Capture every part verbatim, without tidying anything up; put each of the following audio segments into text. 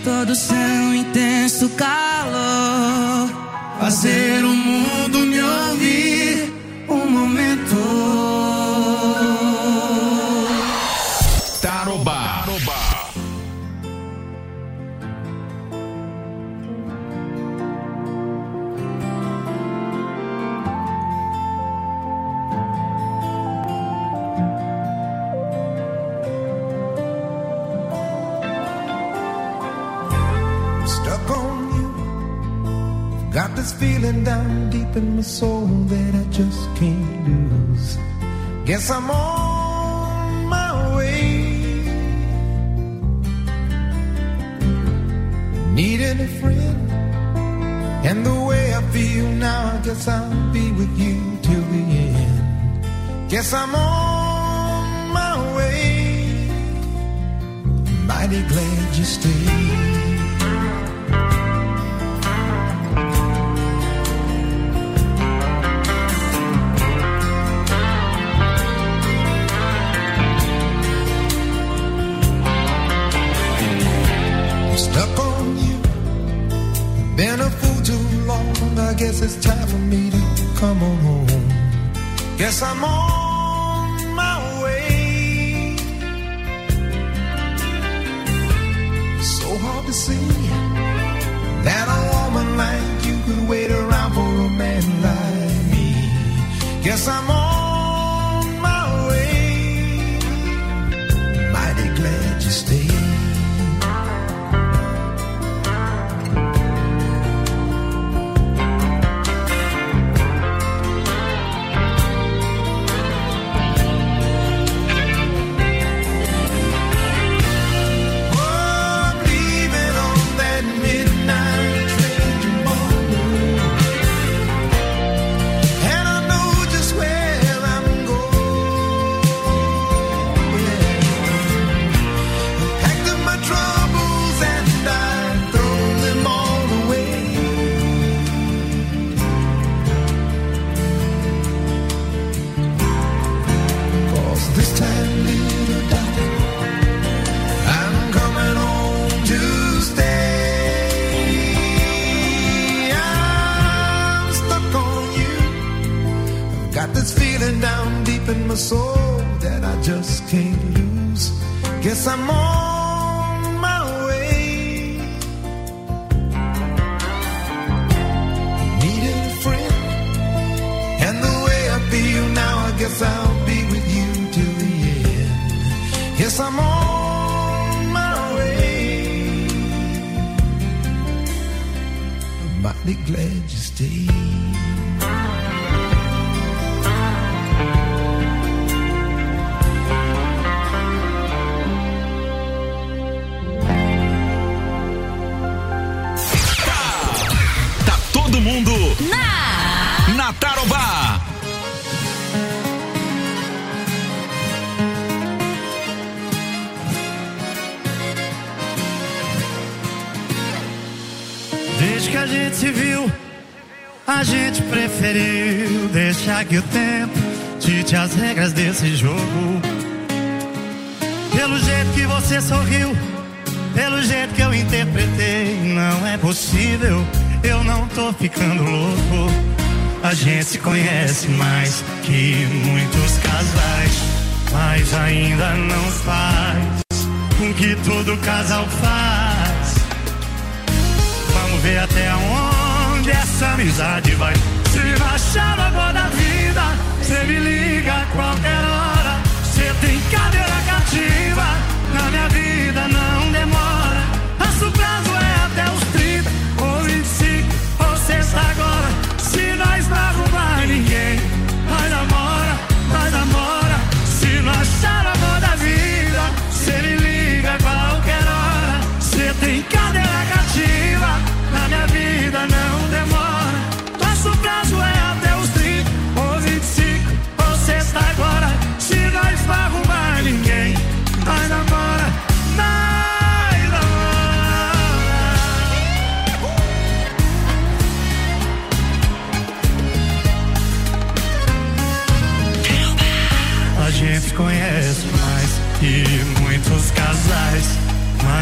todo seu intenso calor, fazer o mundo me ouvir um momento. Tarobá. Got this feeling down deep in my soul that I just can't lose. Guess I'm on my way. Needing a friend, and the way I feel now, I guess I'll be with you till the end. Guess I'm on my way. Mighty glad you stayed. Stuck on you, been a fool too long. I guess it's time for me to come on home. Guess I'm on my way. So hard to see that a woman like you could wait around for a man like me. Guess I'm on my way. Mighty glad you stayed. Down deep in my soul that I just can't lose. Guess I'm on my way. Needed a friend, and the way I feel now, I guess I'll be with you till the end. Guess I'm on my way. I'm mighty glad you stayed. Todo mundo na, na Tarobá. Desde que a gente se viu, a gente preferiu deixar que o tempo dite as regras desse jogo. Pelo jeito que você sorriu, pelo jeito que eu interpretei, não é possível. Eu não tô ficando louco. A gente se conhece mais que muitos casais, mas ainda não faz o que todo casal faz. Vamos ver até onde essa amizade vai. Se achar agora da vida, cê me liga a qualquer hora. Cê tem cadeira cativa, na minha vida não demora. Nosso prazo é até os trinta ou vinte e cinco, ou sexta agora. Se nós não arrumar ninguém, nós namora, nós namora. Se não achar a mão da vida, cê me liga a qualquer hora. Cê tem cadeira cativa, na minha vida não demora. Nosso prazo é até os trinta ou vinte e cinco, ou sexta agora. Se nós não arrumar ninguém, nós namora, nós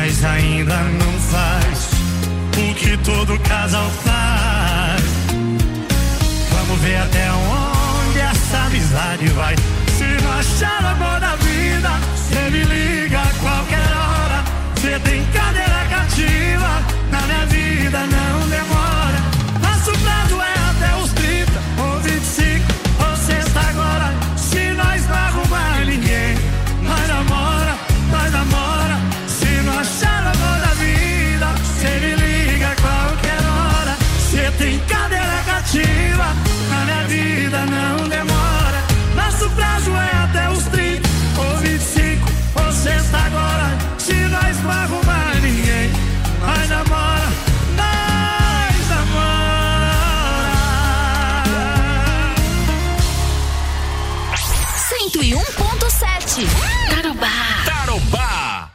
mas ainda não faz o que todo casal faz. Vamos ver até onde essa amizade vai. Se não achar o amor da vida, cê me liga a qualquer hora. Cê tem cadeira cativa, na minha vida não demora. Nosso prazo é até os trinta ou vinte e cinco ou sexta agora. Se nós não arrumar ninguém, nós namora, nós namora. Se não achar o amor da vida, cê me liga a qualquer hora. Cê tem cadeira cativa, na minha vida não demora. Nosso prazo é até os trinta ou vinte e cinco ou sexta agora. Se nós não arrumar ninguém, nós namora, nós namora. cento e um ponto sete Tarobá. Tarobá.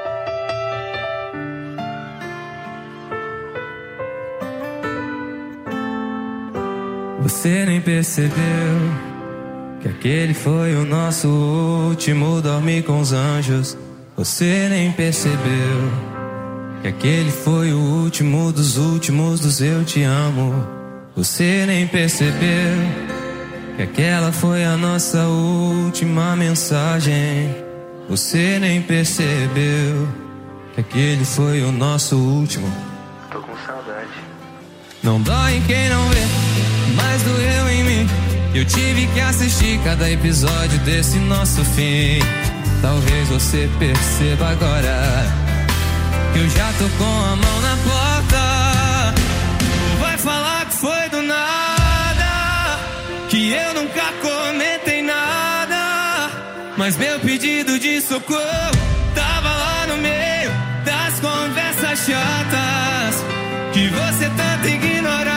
Você nem percebeu que aquele foi o nosso último dormir com os anjos. Você nem percebeu que aquele foi o último dos últimos dos eu te amo. Você nem percebeu que aquela foi a nossa última mensagem. Você nem percebeu que aquele foi o nosso último. Tô com saudade. Não dói em quem não vê, mas doeu em mim. Eu tive que assistir cada episódio desse nosso fim. Talvez você perceba agora que eu já tô com a mão na porta. Ou vai falar que foi do nada, que eu nunca comentei nada, mas meu pedido de socorro tava lá no meio das conversas chatas que você tanto ignorava.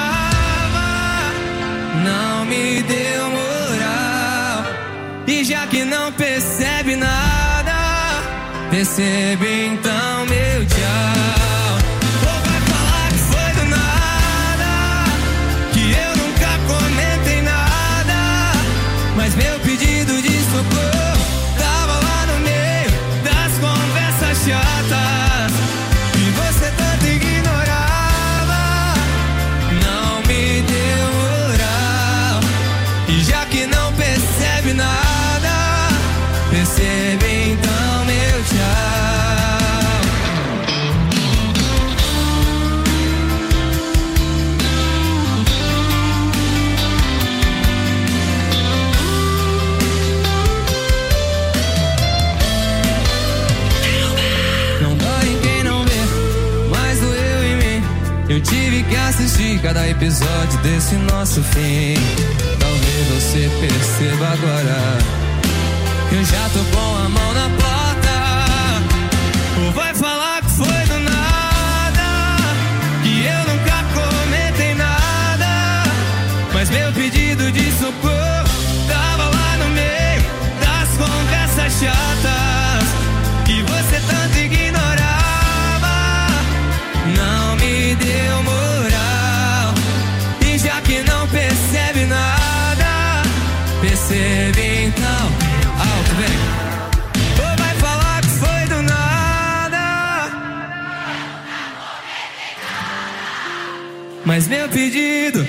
Não me deu moral, e já que não percebe nada, percebe então meu tchau. Ou vai falar que foi do nada, que eu nunca comentei nada, mas meu pedido de socorro tava lá no meio das conversas chatas que você tanto ignorava. Não me deu moral, e já que não percebe nada, percebe então meu tchau. Não dói em quem não vê, mas doeu em mim. Eu tive que assistir cada episódio desse nosso fim. Talvez você perceba agora que eu já tô com a mão na porta. Ou vai falar que foi do nada, que eu nunca comentei nada, mas meu pedido de socorro tava lá no meio das conversas chatas que você tanto ignorava. Não me deu moral, e já que não percebe nada, percebe então. Alto, vem. Ou vai falar que foi do nada, mas meu pedido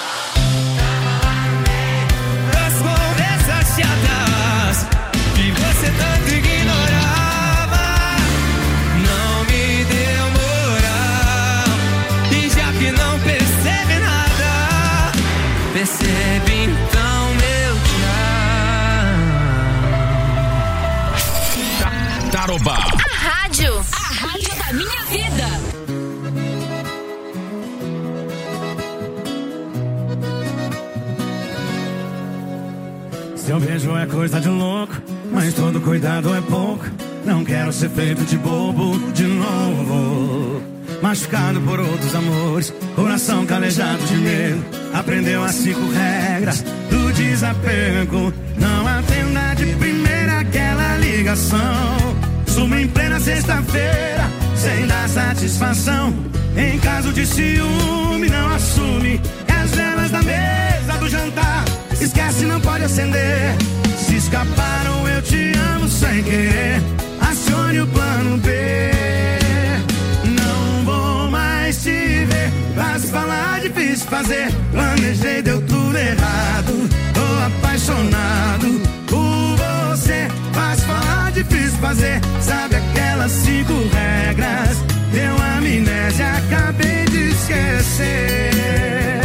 das conversas chatas que você tanto ignorava. Não me deu moral, e já que não percebe nada, percebe então meu tchau. Tarobá. A rádio, a rádio da minha vida. Seu beijo é coisa de louco, mas todo cuidado é pouco. Não quero ser feito de bobo de novo. Machucado por outros amores, coração calejado de medo. Aprendeu as cinco regras do desapego. Não atenda de primeira aquela ligação. Suma em plena sexta-feira, sem dar satisfação. Em caso de ciúme, não assume. É as velas da mesa do jantar, esquece, não pode acender. Se escaparam, eu te amo sem querer. Acione o plano B. fazer, planejei, deu tudo errado. Tô apaixonado por você. Fácil falar, difícil fazer. Sabe aquelas cinco regras? Deu amnésia, acabei de esquecer.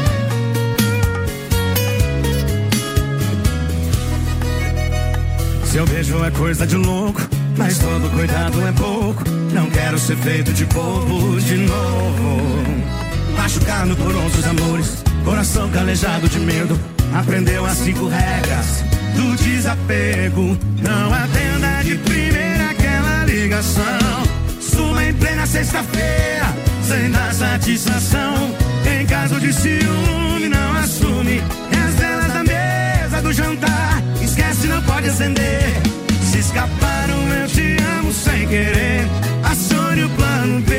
Seu beijo é coisa de louco, mas todo cuidado é pouco. Não quero ser feito de bobo de novo. Machucado por outros amores, coração calejado de medo. Aprendeu as cinco regras do desapego. Não atenda de primeira aquela ligação. Suma em plena sexta-feira, sem dar satisfação. Em caso de ciúme, não assume. E as velas da mesa do jantar, esquece, não pode acender. Se escaparam, eu te amo sem querer. Acione o plano B.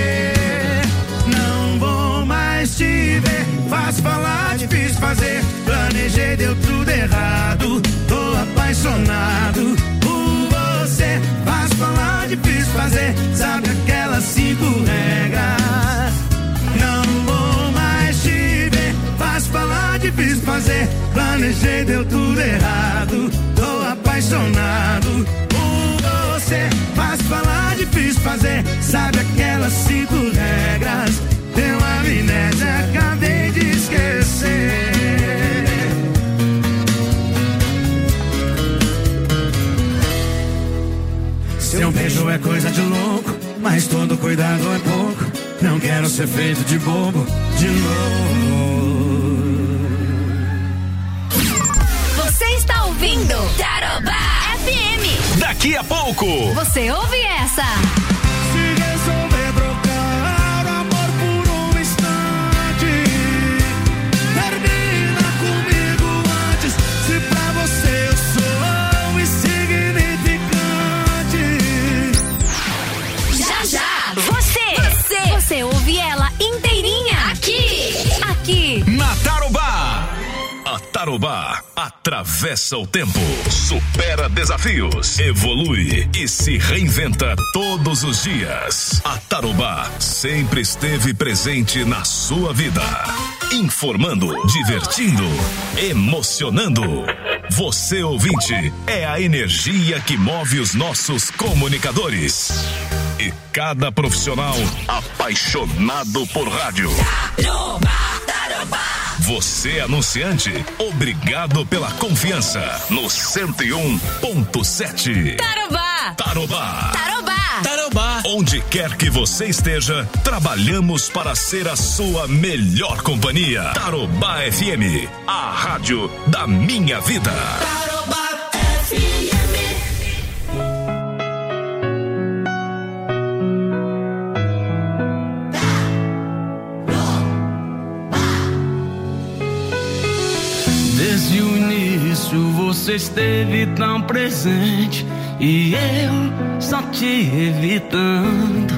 Não vou mais te ver. Fácil falar, difícil fazer. Planejei, deu tudo errado. Tô apaixonado por você. Fácil falar, difícil fazer. Sabe aquelas cinco regras? Não vou mais te ver. Fácil falar, difícil fazer. Planejei, deu tudo errado. Tô apaixonado por você. Fácil falar, difícil fazer. Sabe aquelas cinco regras? Deu amnésia, acabei de esquecer. Seu beijo é coisa de louco, mas todo cuidado é pouco. Não quero ser feito de bobo de novo. Você está ouvindo Tarobá F M. Daqui a pouco você ouve essa. Se resolver trocar o amor por um instante, termina comigo antes. Se pra você eu sou insignificante. Já, já. Você, você, você ouve ela inteirinha aqui, aqui na Tarobá. A Tarobá atravessa o tempo, supera desafios, evolui e se reinventa todos os dias. A Tarobá sempre esteve presente na sua vida, informando, divertindo, emocionando. Você, ouvinte, é a energia que move os nossos comunicadores. E cada profissional apaixonado por rádio. Tarobá, Tarobá. Você, anunciante, obrigado pela confiança no cento e um ponto sete. Tarobá. Tarobá. Tarobá. Tarobá. Onde quer que você esteja, trabalhamos para ser a sua melhor companhia. Tarobá F M, a rádio da minha vida. Tarobá F M. Desde o início você esteve tão presente e eu só te evitando.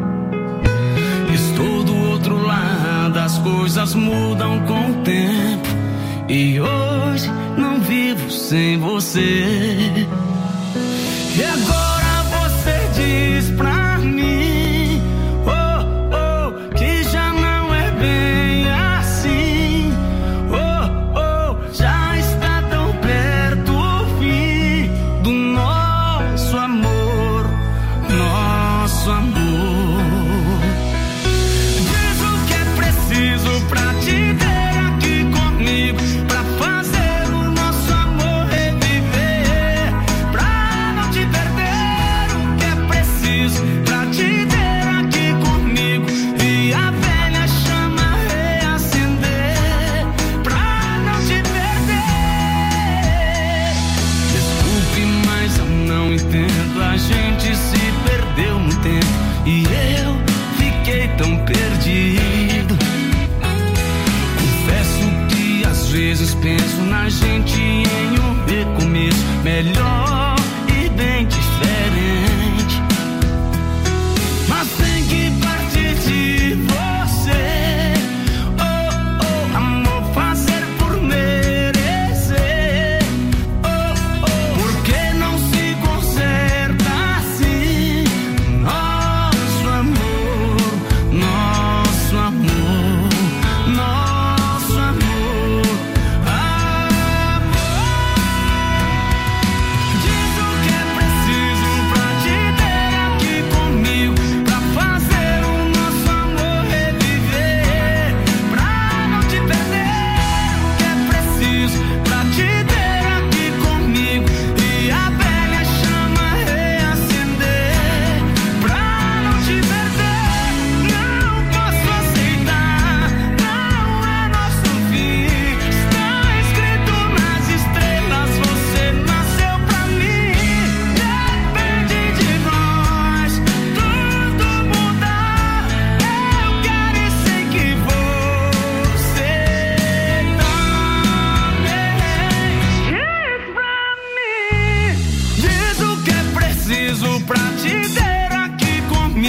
Estou do outro lado, as coisas mudam com o tempo e hoje não vivo sem você. E agora você diz pra mim, oh, oh, que já não é bem assim. Oh, oh, já está tão perto o fim do nosso amor, nosso amor. Diz o que é preciso pra te ter aqui comigo, pra fazer o nosso amor reviver, pra não te perder. O que é preciso pra te ter aqui comigo e a velha chama reacender, pra não te perder. Desculpe, mas eu não entendo. A gente se perdeu no tempo e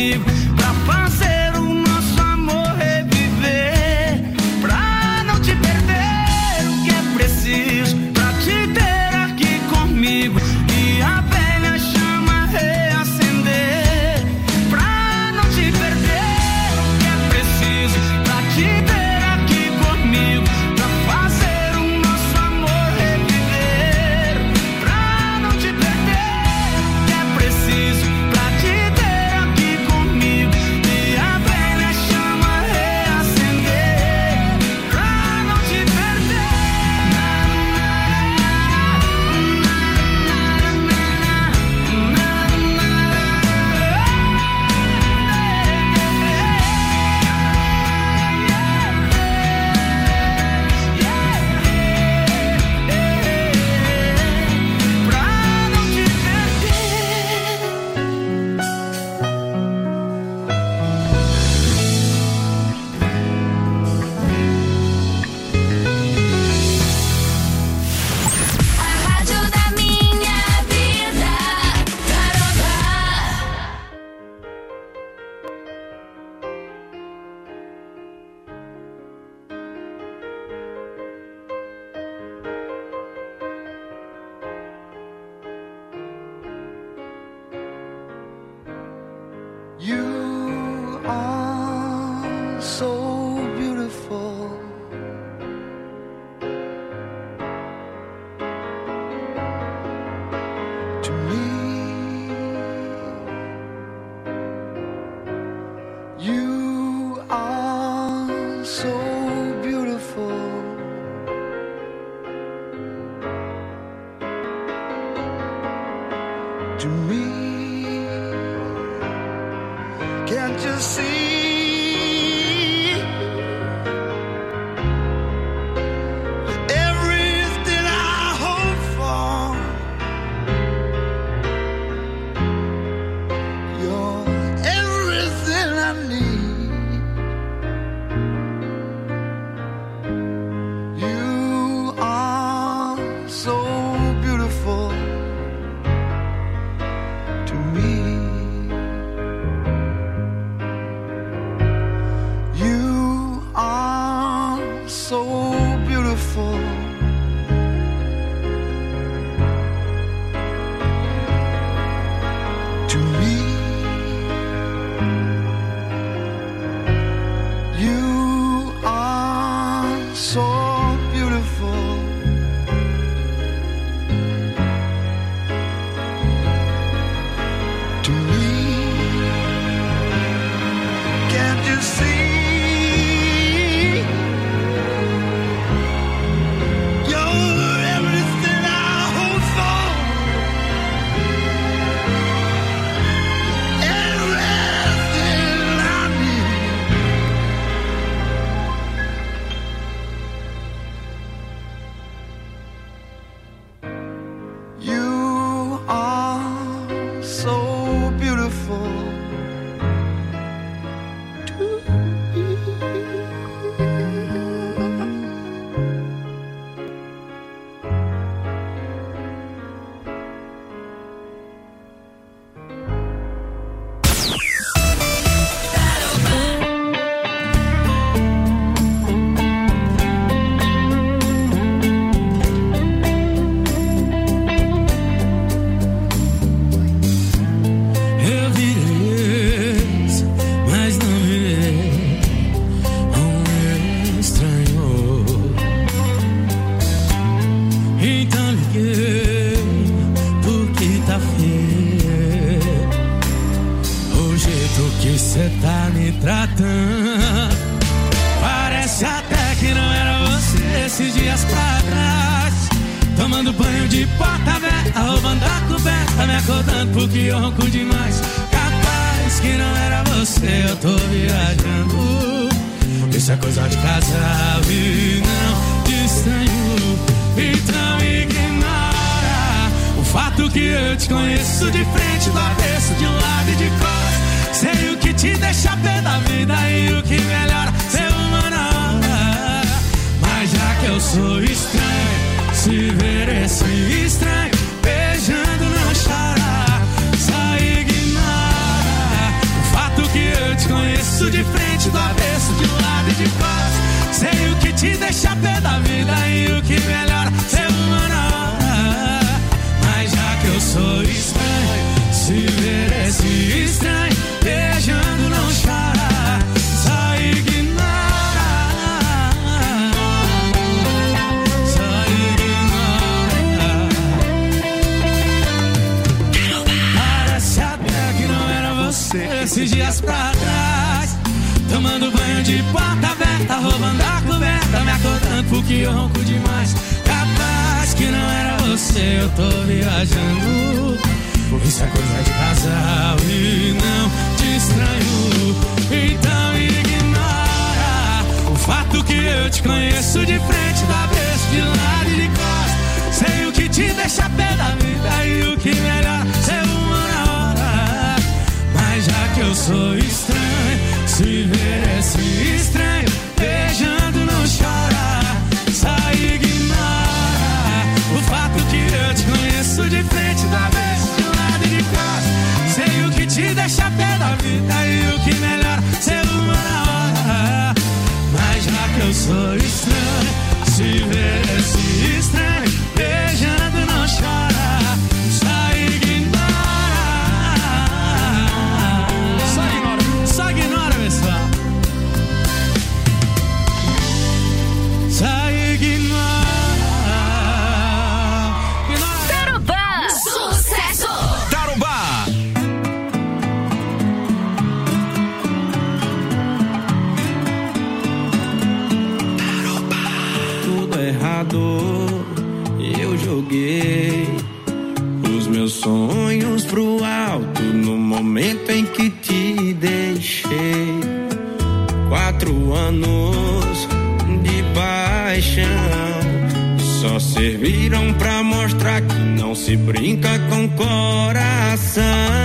comigo pra fazer o nosso amor reviver. Pra não te perder, o que é preciso pra te ter aqui comigo e a velha chama reacender. Pra não te perder, o que é preciso pra te ter aqui comigo pra fazer o nosso amor reviver. Pra não te perder, o que é preciso pra te ter aqui comigo e a velha chama reacender. Pra não te A rádio da minha vida, Tarobá. You are so beautiful. To me, you are so beautiful. To me, can't you see? Everything I hope for, you're everything I need. You are so beautiful to me. You are so beautiful to me. You are so beautiful to me. Can't you see? You're everything I hope for. Everything I need. You are so beautiful to me. Eu virei ex, mas não virei um estranho. Então liguei porque tá feio o jeito que cê tá me tratando. Parece até que não era você esses dias pra trás. Tomando banho de porta aberta, roubando a coberta, me acordando porque eu ronco demais. Capaz que não era você, eu tô viajando. Isso é coisa de casal e não de estranho. Então ignora o fato que eu te conheço de frente, do avesso, de um lado e de costas. Sei o que te deixa pé da vida e o que melhora ser uma na hora. Mas já que eu sou estranho, se ver esse estranho beijando não chora. Só ignora o fato eu te conheço de frente, do avesso, de um lado e de costas. Sei o que te deixa pé da vida e o que melhora ser humano. Mas já que eu sou estranho, se ver esse estranho beijando não chora, só ignora, só ignora. Parece até que não era você esses dias pra trás, tomando banho de porta aberta, roubando a coberta, me acordando porque eu ronco demais. Capaz que não era você, eu tô viajando. Isso é coisa de casal e não te estranho. Então ignora o fato que eu te conheço de frente, do avesso, de lado e de costas. Sei o que te deixa pé da vida e o que melhora ser uma na hora. Mas já que eu sou estranho, se ver esse estranho beijando não chora, só ignora o fato que eu te conheço de frente, do avesso, de lado e de costas. Sei o que te deixa pé da vida e o que melhora ser uma na hora. Mas já que eu sou estranho, se ver esse estranho beijando não chora, só ignora. Só ignora, só ignora, pessoal. Só ignora. Tarobá, sucesso. Tarobá. Tudo errado, eu joguei os meus sonhos pro alto no momento em que te deixei. Quatro anos de paixão só serviram pra mostrar que não se brinca com coração.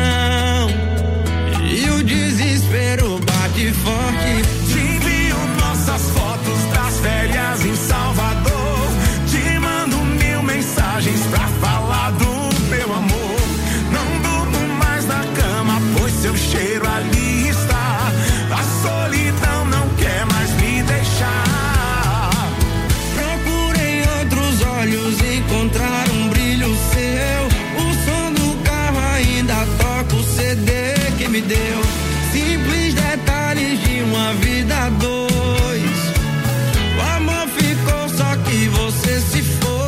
E o desespero bate forte. Te envio nossas fotos das férias em Salvador. Te mando mil mensagens pra falar do meu amor. Não durmo mais na cama, pois seu cheiro ali está. A solidão não quer mais me deixar. Procurei outros olhos, encontrar um brilho seu. O som do carro ainda toca o C D que me deu. Simples detalhes de uma vida a dois. O amor ficou, só que você se foi.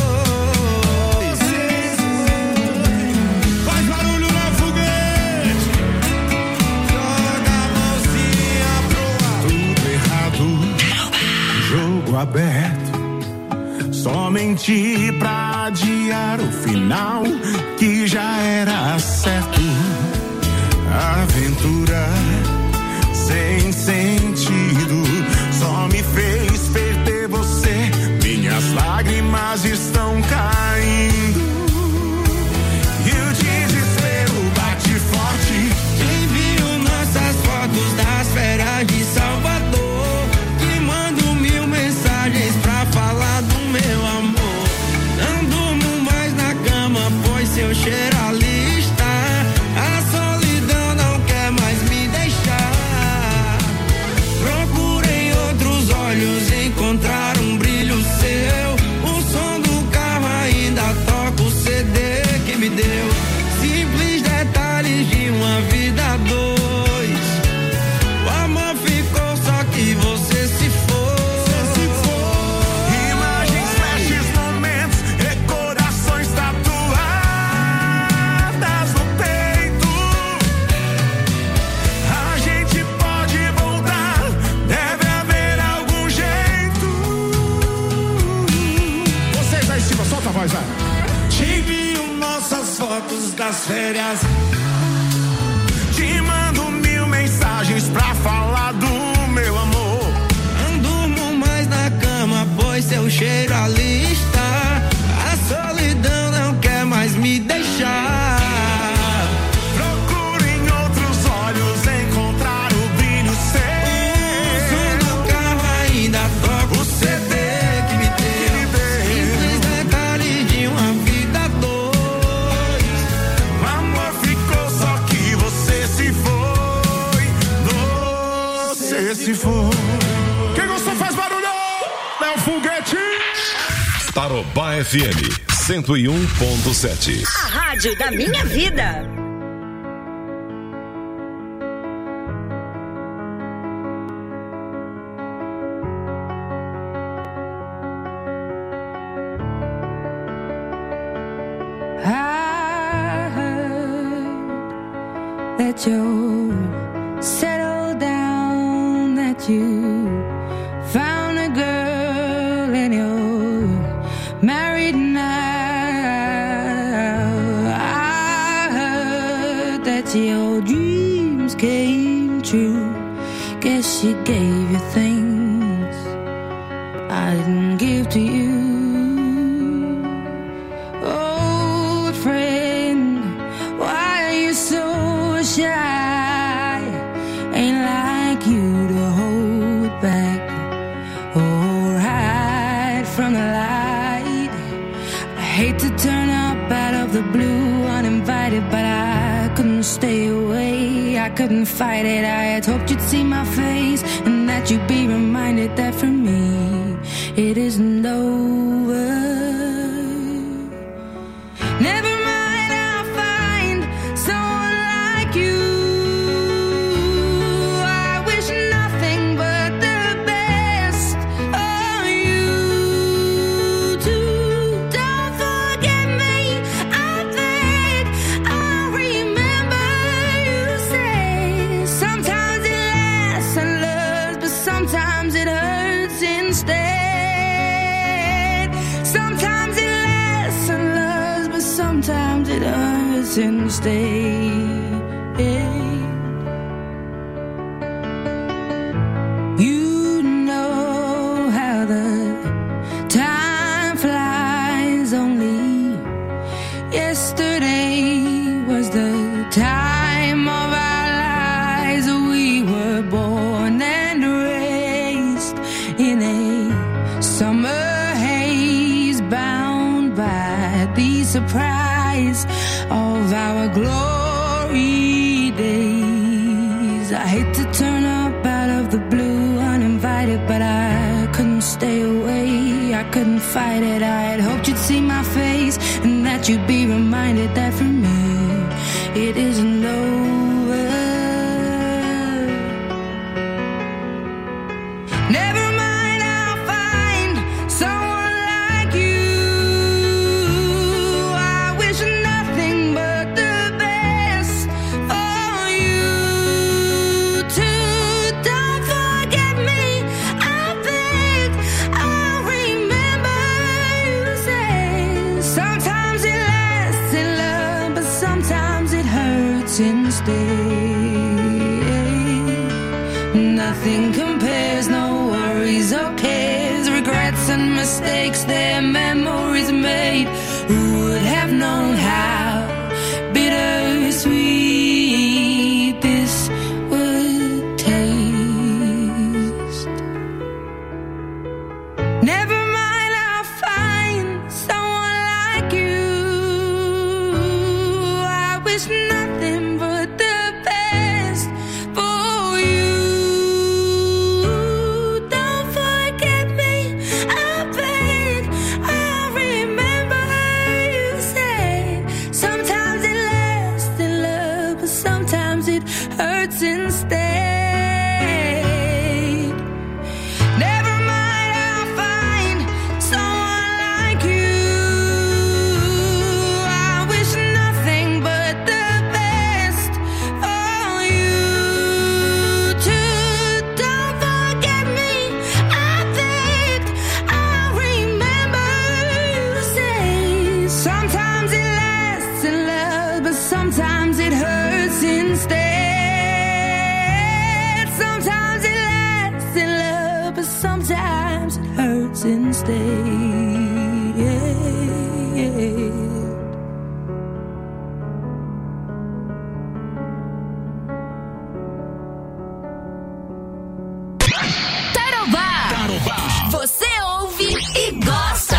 Faz barulho na foguete. Joga a mãozinha pro ar. Tudo errado, jogo aberto. Somente pra adiar o final que já era certo. Aventura sem sentido só me fez perder você. Minhas lágrimas estão caindo e o desespero bate forte. Envio nossas fotos das férias de Salvador. Te mando mil mensagens pra falar do meu amor. Não durmo mais na cama, pois seu cheiro ali está. A solidão não quer mais me deixar. Procurei outros olhos, encontrar um brilho seu. O som do carro ainda toca o C D que me deu. Simples detalhes de uma vida a dois. O amor ficou, só que você se foi. Imagens, flashes, momentos, recordações tatuadas no peito. A gente pode voltar, deve haver algum jeito. Vocês aí em cima, solta a voz, vai. Te envio nossas fotos das férias. Te mando mil mensagens pra falar do meu amor. Não durmo mais na cama, pois seu cheiro ali está. A solidão não quer mais me deixar. Procuro em outros olhos encontrar o brilho seu. O som do carro ainda toca o C D que me deu. Simples detalhes de uma vida a dois. O amor ficou esse foi. Quem gostou faz barulho! É o foguete! Tarobá F M cento e um ponto sete. A rádio da minha vida. I heard that you settled down, that you found a girl and you're married now. I heard that your dreams came true. Guess she gave you things I didn't give to you. Old friend, why are you so shy? Ain't like you to hold back or hide from the light. I hate to turn up out of the blue uninvited, but I couldn't stay away. I couldn't fight it. I had hoped you'd see my face and that you'd be reminded that for me it isn't over. Never mind, I'll find someone like you. I wish nothing but the best of you too. Don't forget me, I think I remember you say sometimes it lasts and loves, but sometimes it hurts instead. Sometimes it lasts and loves, but sometimes it hurts instead. You know how the time flies. Only yesterday was the time of our lives. We were born and raised in a summer haze, bound by the surprise of our glory days. I hate to turn up out of the blue uninvited, but I couldn't stay away. I couldn't fight it. I had hoped you'd see my face and that you'd be reminded that for me it isn't over. Never mind, I'll find someone like you. I wish nothing but the best for you too. Don't forget me, I think I remember you say sometimes it lasts in love, but sometimes it hurts instead. Nothing compares, no worries or cares, regrets and mistakes, their memories made. Who would have known how bittersweet this would taste? Never mind, I'll find someone like you. I wish nothing but the best for you. Don't forget me, I beg. I remember you said sometimes it lasts in love, but sometimes it hurts instead. Never mind, I'll find someone like you. I wish nothing but the best for you too. Don't forget me, I think I remember you say sometimes it lasts in love, but sometimes it hurts instead. Sometimes it lasts in love, but sometimes it hurts instead. Tarobá. Você ouve e gosta.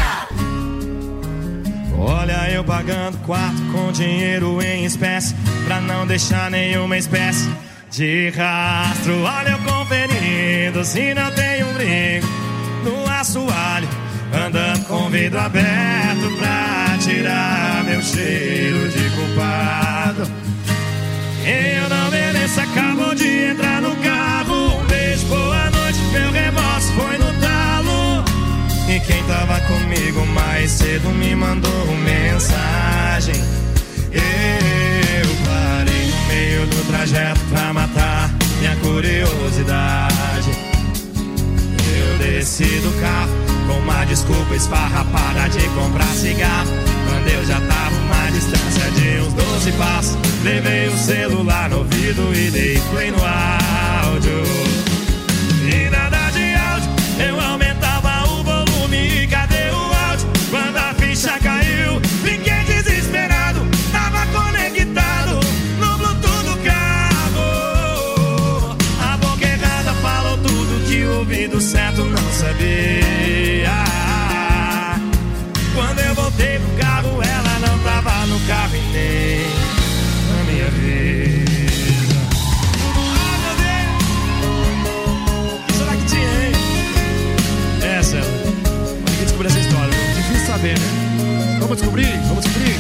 Olha eu pagando quarto com dinheiro em espécie, pra não deixar nenhuma espécie de rastro. Olha eu conferindo se não tem um brinco no assoalho, andando com o vidro aberto pra tirar meu cheiro de culpado. Eu não mereço, acabou de entrar no carro. Um beijo, boa noite, meu remorso foi no talo. E quem tava comigo mais cedo me mandou mensagem. Eu parei no meio do trajeto pra matar minha curiosidade. Eu desci do carro com uma desculpa esfarrapada de comprar cigarro, quando eu já tava uma distância de uns doze passos. Levei o celular no ouvido e dei play no áudio. E nada de áudio, eu aumentava o volume. Cadê o áudio? Quando a ficha caiu, fiquei desesperado. Tava conectado no Bluetooth do carro. A boca errada falou tudo que o ouvido certo não sabia. Quando eu voltei pro carro, ela não tava no carro e nem na minha vida. Ah, meu Deus! O que será que tinha, hein? Essa, ninguém descobriu essa história, viu? Difícil saber, né? Vamos descobrir? Vamos descobrir?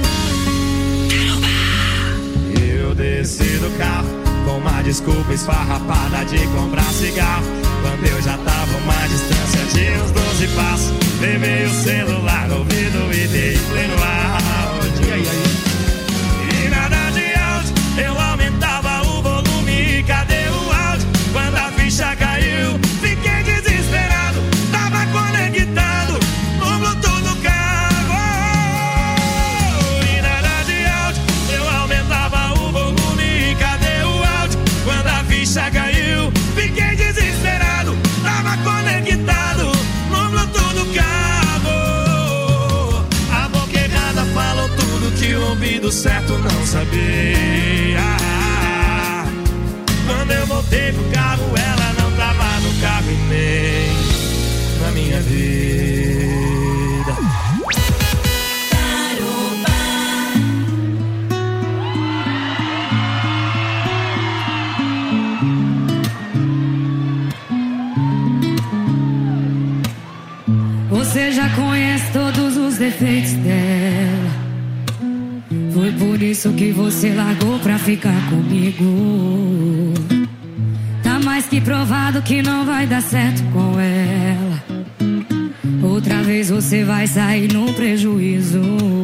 Eu desci do carro com uma desculpa esfarrapada de comprar cigarro, quando eu já tava uma distância de uns doze passos. Levei o celular no ouvido e dei play no áudio. E aí, aí? E nada de áudio, eu aumentava o volume. Cadê o áudio? Quando a ficha caiu, fiquei desesperado. Tava conectado no Bluetooth do carro. E nada de áudio, eu aumentava o volume. Cadê o áudio? Quando a ficha caiu, fiquei desesperado. Tava conectado no Bluetooth do carro. A boca errada falou tudo que o ouvido certo não sabia. Quando eu voltei pro carro, ela não tava no carro e nem na minha vida. Você já conhece todos os defeitos dela. Foi por isso que você largou pra ficar comigo. Tá mais que provado que não vai dar certo com ela. Outra vez você vai sair no prejuízo.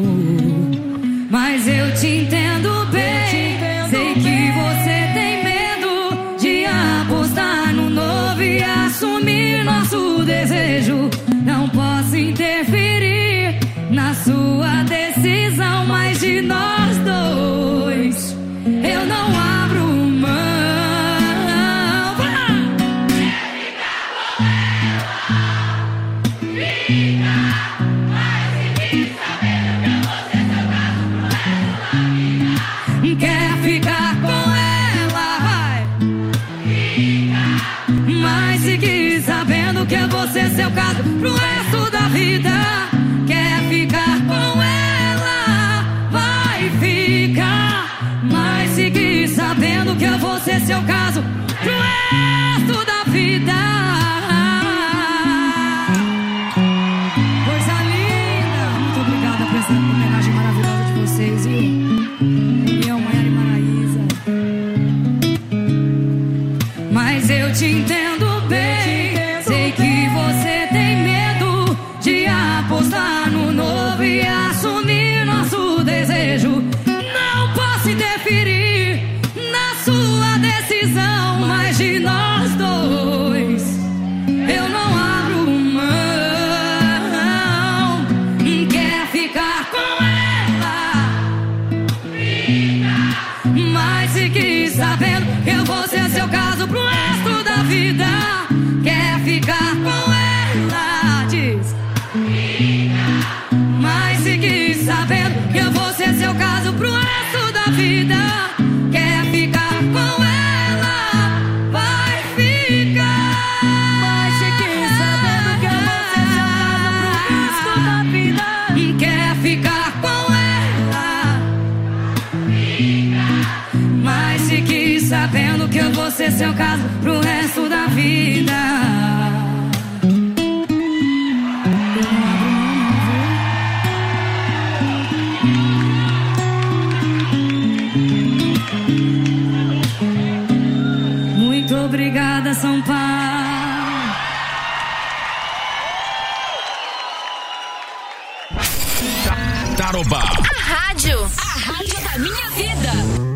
Mas eu te entendo bem. Sei que você tem medo de apostar no novo e assumir nosso desejo. Não posso interferir na sua decisão, mas de nós dois eu não abro mão. Quer ficar com ela, vai. Mas se quis sabendo que eu vou ser seu caso pro resto da vida. Quer ficar com ela, vai ficar. Mas se quis sabendo que eu vou ser seu caso pro resto da vida. Coisa linda. Muito obrigada por essa homenagem maravilhosa de vocês, viu? Meu Maiara e Maraísa. Mas eu te entendo bem. Sei que você tem medo de apostar no novo e assumir nosso desejo. Não posso interferir na sua decisão, mas de nós dois eu não abro mão. Quer ficar com ela, mas se quis sabendo que eu vou ser seu caso pro resto da vida. Quer ficar com ela, diz. Mas se quis sabendo que eu vou ser seu caso pro resto da vida. Quer ficar com ela, vai esse é o caso pro resto da vida. Muito obrigada, São Paulo. Tarobá. A rádio. A rádio da minha vida.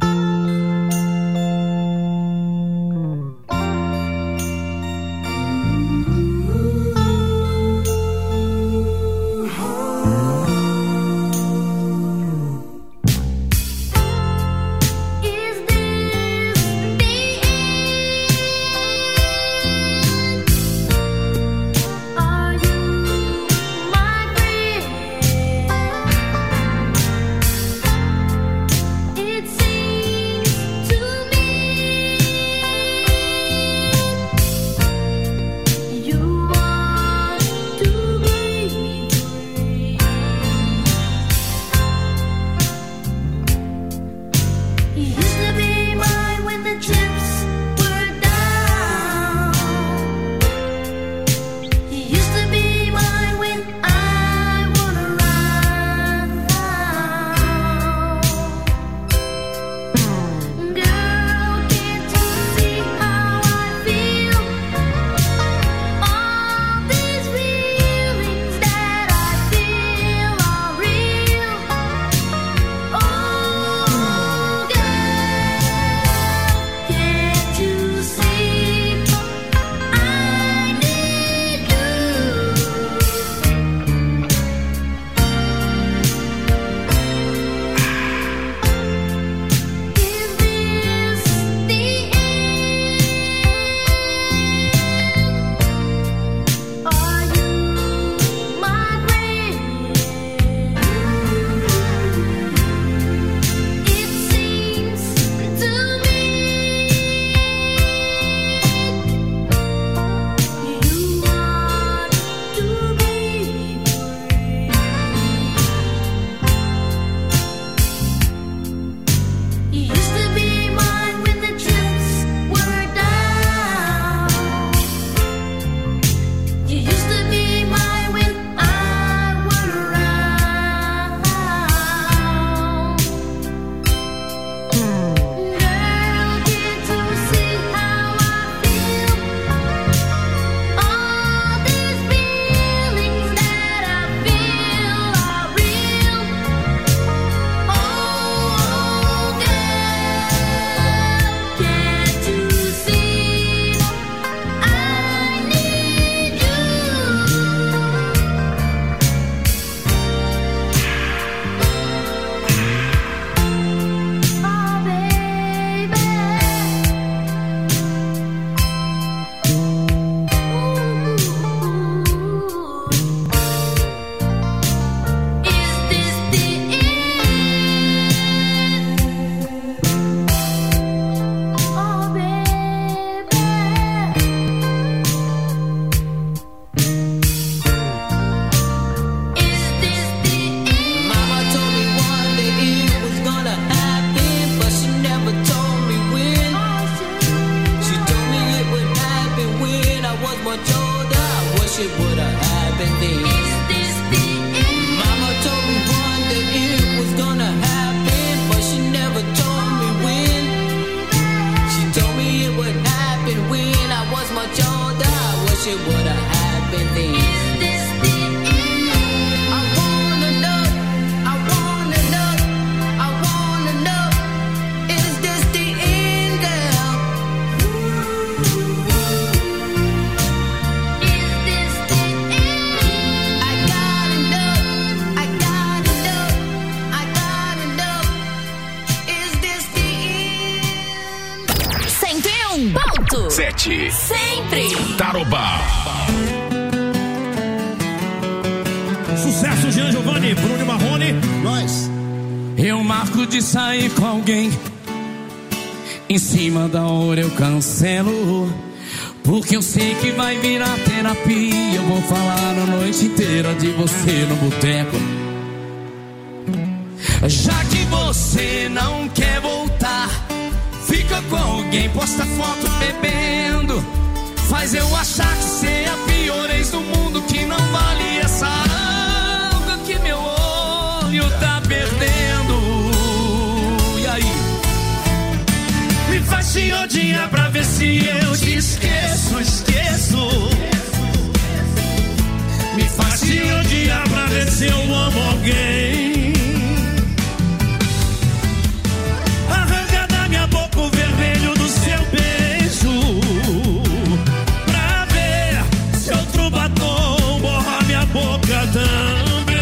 Sete. Sempre. Tarobá. Sucesso, Jean Giovanni, Bruno Marrone. Nós. Eu marco de sair com alguém. Em cima da hora eu cancelo. Porque eu sei que vai virar terapia. Eu vou falar a noite inteira de você no boteco. Já que você não quer voltar, fica briga com alguém, posta foto bebendo, faz eu achar que cê é a pior ex do mundo, que não vale essa água que meu olho tá perdendo. E aí? Me faz te odiar pra ver se eu te esqueço, esqueço. Me faz te odiar pra ver se eu amo alguém. Arranca da minha boca o vermelho do seu beijo, pra ver se outro batom borra minha boca também.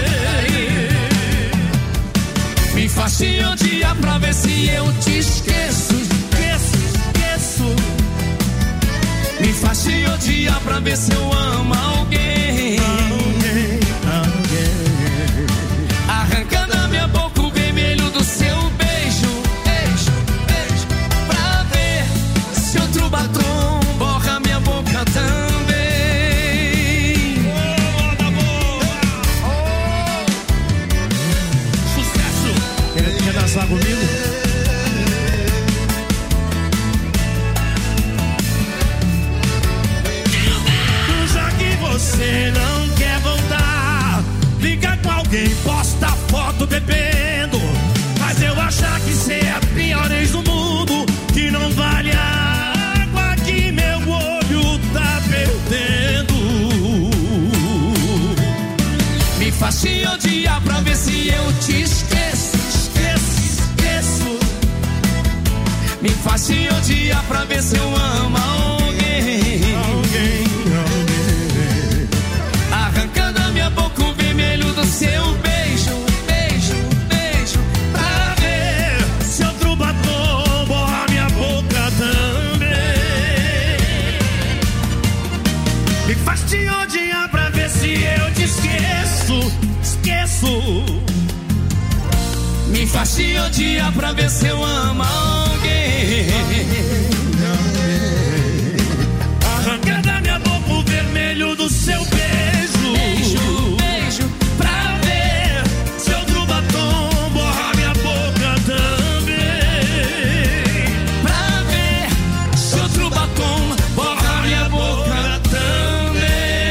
Me faz te odiar pra ver se eu te esqueço, esqueço, esqueço. Me faz te odiar pra ver se eu amo alguém. Alguém, alguém. Arranca da minha boca o vermelho do seu beijo, beijo, beijo, pra ver se outro batom borra minha boca também. Oh, boa. Oh. Sucesso! Quer, quer dançar comigo? Você não quer voltar, liga com alguém, posta foto bebendo, faz eu achar que cê é a pior ex do mundo, que não vale a água que meu olho tá perdendo. Me faz te odiar pra ver se eu te esqueço, esqueço, esqueço. Me faz te odiar pra ver se eu amo alguém. Alguém. Arranca da minha boca o vermelho do seu beijo, beijo, beijo, pra ver se outro batom borra minha boca também. Me faz te odiar pra ver se eu te esqueço, esqueço. Me faz te odiar pra ver se eu amo alguém. Arranca da minha boca o vermelho do seu beijo, beijo, beijo, pra ver se outro batom borra minha boca também. Pra ver se outro batom borra minha boca também.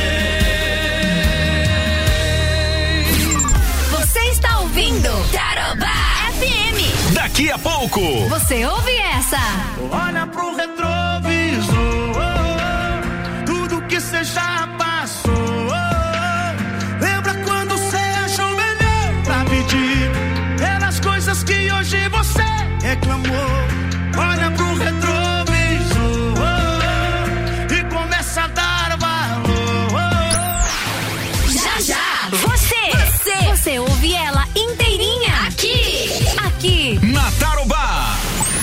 Você está ouvindo Tarobá F M. Daqui a pouco Você ouve essa? Olha pro retrovisor, tudo que cê já passou. Lembra quando cê achou melhor pra pedir pelas coisas que hoje você reclamou? Olha pro retrovisor e começa a dar valor. Já, já. Você, você, você ouve ela inteirinha aqui, aqui na Tarobá.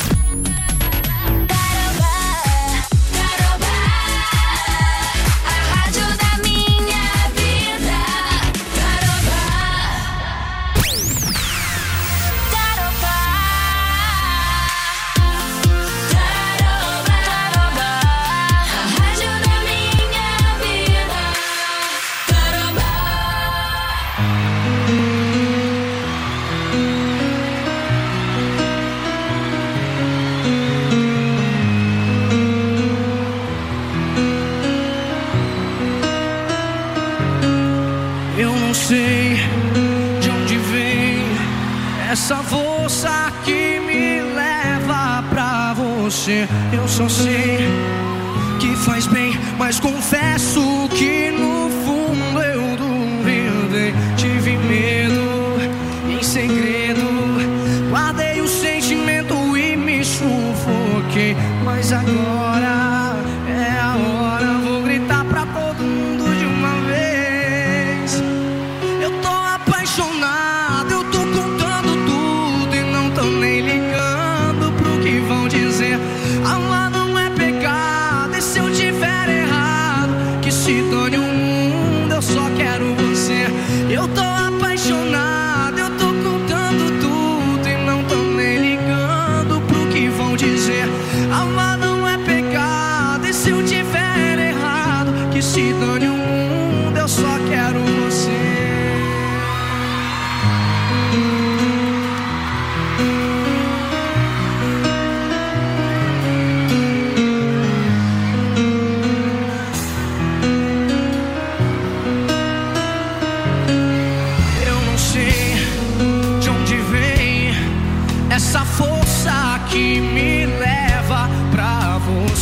Essa força que me leva pra você, eu só sei que faz bem, mas confesso que no fundo eu duvidei. Tive medo em segredo, guardei o sentimento e me sufoquei. Mas agora é a hora, vou gritar pra todo mundo de uma vez. Eu tô apaixonado, eu tô contando tudo e não tô nem ligando pro que vão dizer. Amar não é pecado, e se eu tiver errado, que se dane o mundo, eu só quero você. Eu tô apaixonado, eu tô contando tudo e não tô nem ligando pro que vão dizer. Amar não é pecado,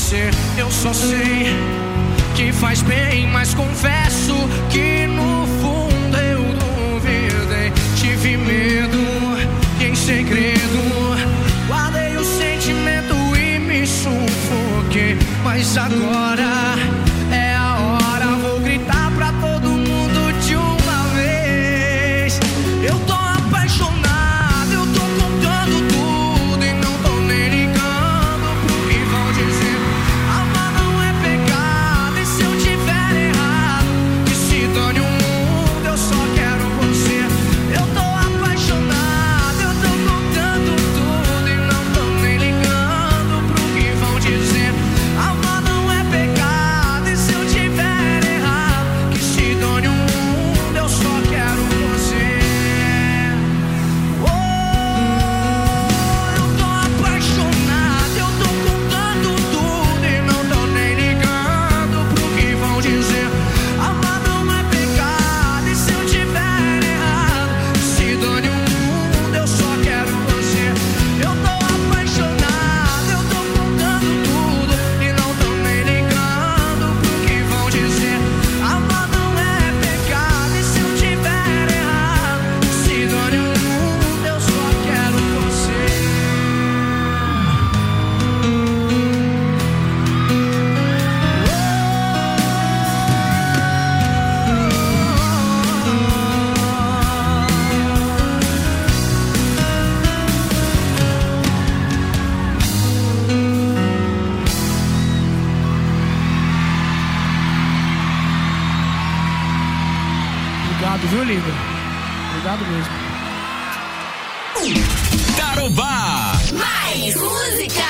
você. Eu só sei que faz bem, mas confesso que no fundo eu duvidei. Tive medo e em segredo guardei o sentimento e me sufoquei. Mas agora é a hora, vou gritar pra todo mundo de uma vez. Eu tô apaixonado, eu tô contando tudo e não tô nem ligando pro que vão dizer. Amar não é pecado e se eu tiver errado, que se dane o mundo, eu só quero você. Eu tô apaixonado, eu tô contando tudo e não tô nem ligando pro que vão dizer. Amar não é pecado e se eu tiver errado, que se dane o mundo, eu só quero você. Oh, eu tô apaixonado, eu tô contando tudo e não tô nem ligando pro que vão dizer. Amar não é pecado e se eu tiver errado, que se dane o mundo, eu só quero você. Eu tô apaixonado, eu tô contando tudo e não tô nem ligando pro que vão dizer. Amar não é pecado e se eu tiver errado, que se dane o mundo, eu só quero você. Obrigado, viu, Liga? Obrigado mesmo. Tarobá. Mais música.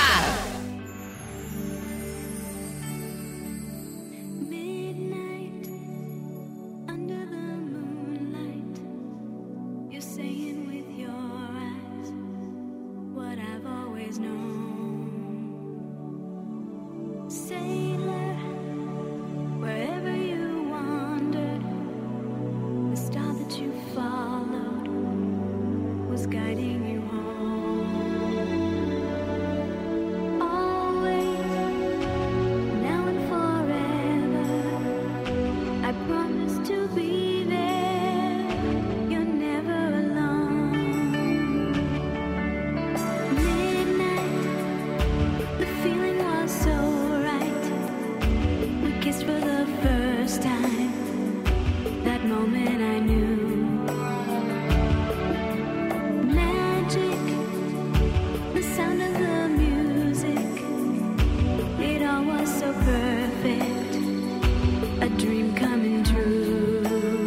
Midnight, under the moonlight, you're saying with your eyes what I've always known. Sailor, wherever you wandered, the star that you followed was guiding you home. Always, now and forever, I promise to be there. You're never alone. Midnight, the feeling was so right. We kissed for the first time. That moment I knew. Magic, the sound of the music. It all was so perfect. A dream coming true.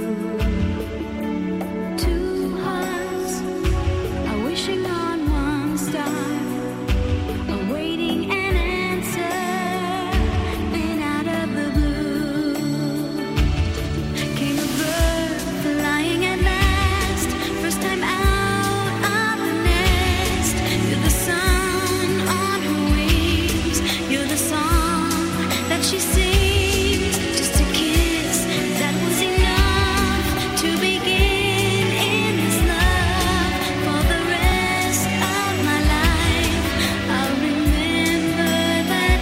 Two hearts are wishing on one star, awaiting an answer. Then out of the blue came a bird flying at last. First time out of the nest. You're the sun on her wings. You're the song that she sings. Just a kiss that was enough to begin in this love. For the rest of my life, I'll remember that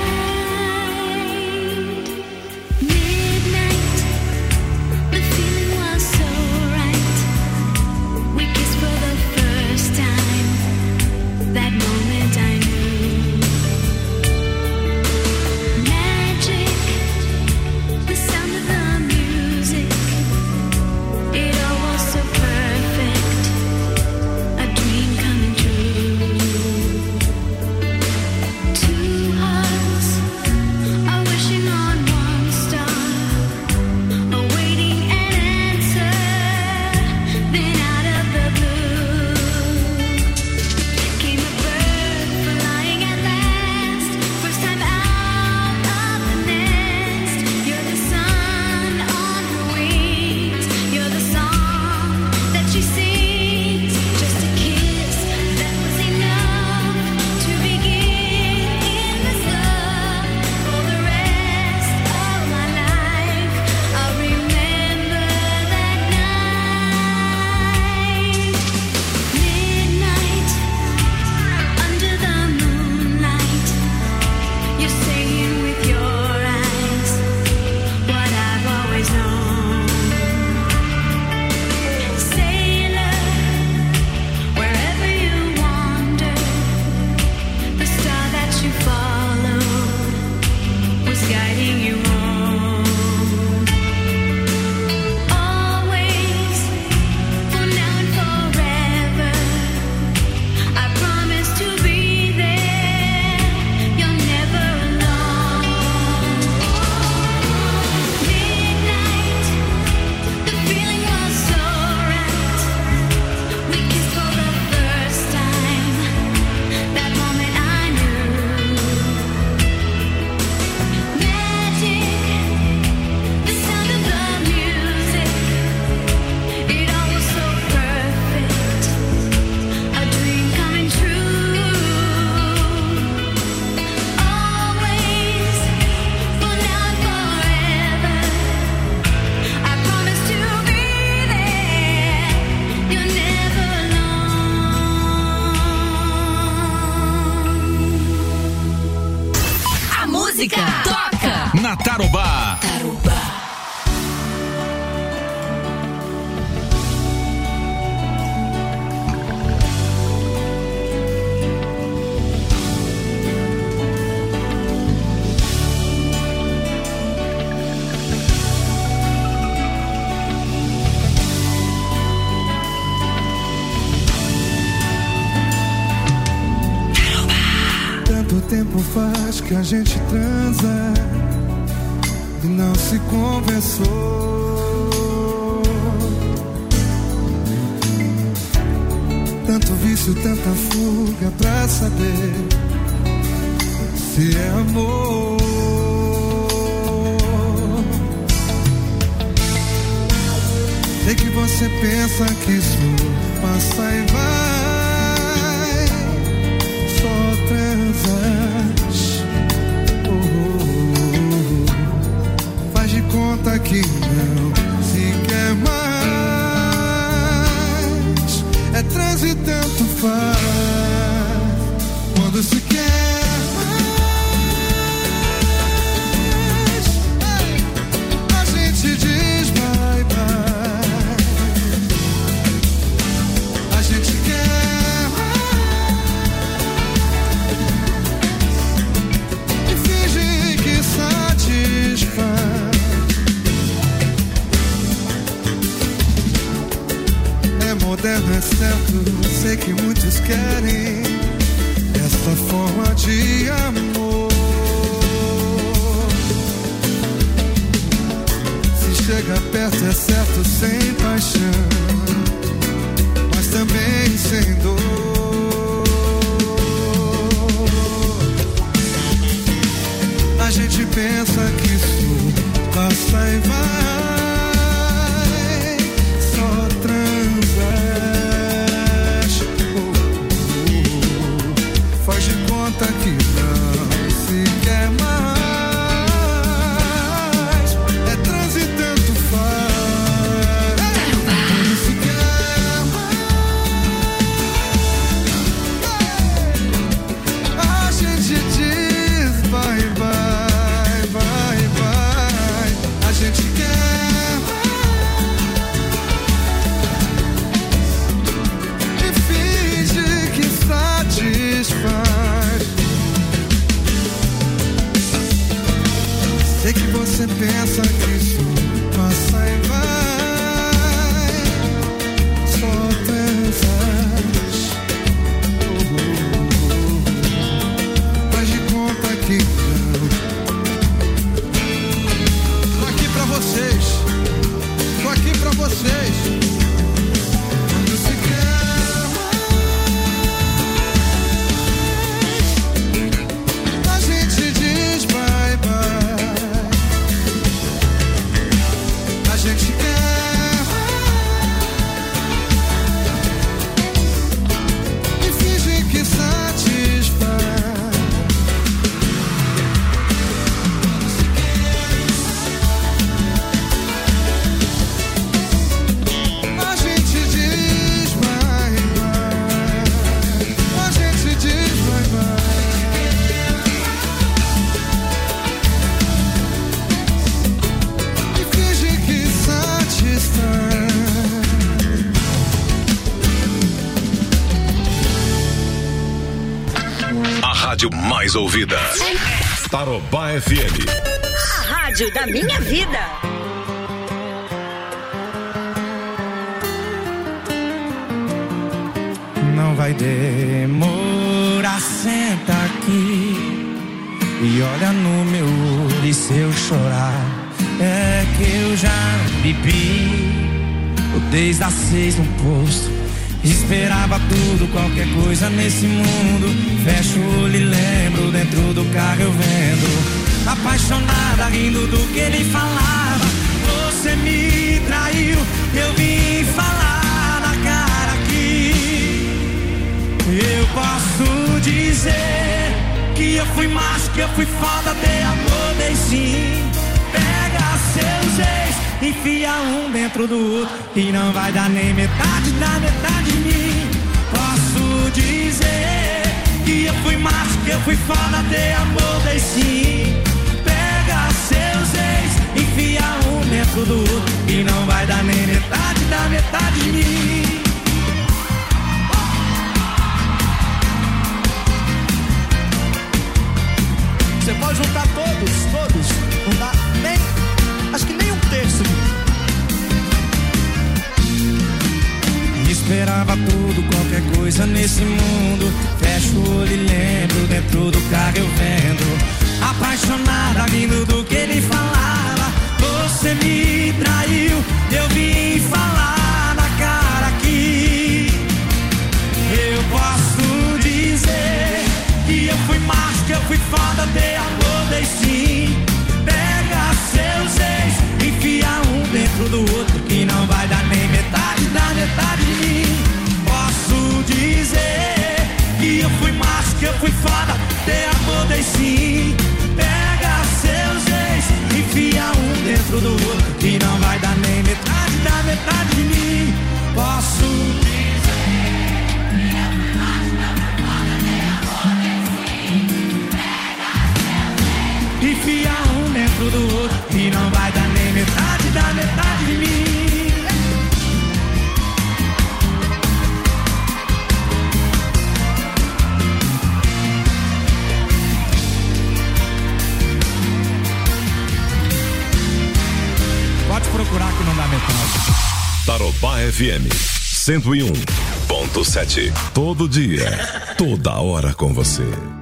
night. Midnight, the feeling was so right. We kissed for the first time. That moment I knew. Magic, Na Tarobá. Tarobá. Tanto tempo faz que a gente transa e não se conversou. Tanto vício, tanta fuga pra saber se é amor. Sei que você pensa que isso passa e vai, só transas. Oh, oh, oh. Faz de conta que não se quer mais. É trans e tanto faz. Quando se quer mais, a gente diz bye bye. A gente quer mais e finge que satisfaz. É moderno, é certo, sei que muitos querem essa forma de amor. Se chega perto é certo, sem paixão, mas também sem dor. A gente pensa que isso passa e vai, só transas. Oh, oh, oh. Faz de conta que não se quer mais. É trans e tanto faz. Quando se quer mais, a gente diz bye bye, bye bye. A gente quer mais e finge que satisfaz. Sei que você pensa que isso passa e vai, só transas. Oh, oh, oh. Faz de conta que não. Tô aqui pra vocês, tô aqui pra vocês. Quando se quer mais, a gente diz bye bye. rádio mais ouvida. Tarobá F M. A rádio da minha vida. Não vai demorar, senta aqui e olha no meu olho. E se eu chorar, é que eu já bebi desde as seis no posto. Esperava tudo, qualquer coisa nesse mundo. Fecho o olho e lembro, dentro do carro eu vendo, apaixonada, rindo do que ele falava. Você me traiu, eu vim falar na cara aqui. Eu posso dizer que eu fui macho, que eu fui foda, dei amor, dei sim. Pega seus ex, enfia um dentro do outro, e não vai dar nem metade da metade de mim. Posso dizer que eu fui macho, que eu fui foda, dei amor, dei sim. Pega seus ex, enfia um dentro do outro, e não vai dar nem metade da metade de mim. Você pode juntar todos, todos, não dá nem, acho que nem um terço. Esperava tudo, qualquer coisa nesse mundo. Fecho o olho e lembro, dentro do carro eu vendo, apaixonada, rindo do que ele falava. Você me traiu, eu vim falar na cara aqui. Eu posso dizer que eu fui macho, que eu fui foda, dei amor, dei sim. Pega seus ex, enfia um dentro do outro, que não vai dar nem metade da metade de mim. Posso dizer que eu fui macho, que eu fui foda, dei amor, dei sim. Pega seus ex, enfia um dentro do outro, que não vai dar nem metade da metade de mim. Posso dizer que eu fui macho, que eu fui foda, dei amor, dei sim. Pega seus ex, enfia um dentro do outro, que não vai dar nem metade da metade de mim. Pode procurar que não dá metade. Tarobá F M cento e um ponto sete. Todo dia, toda hora com você.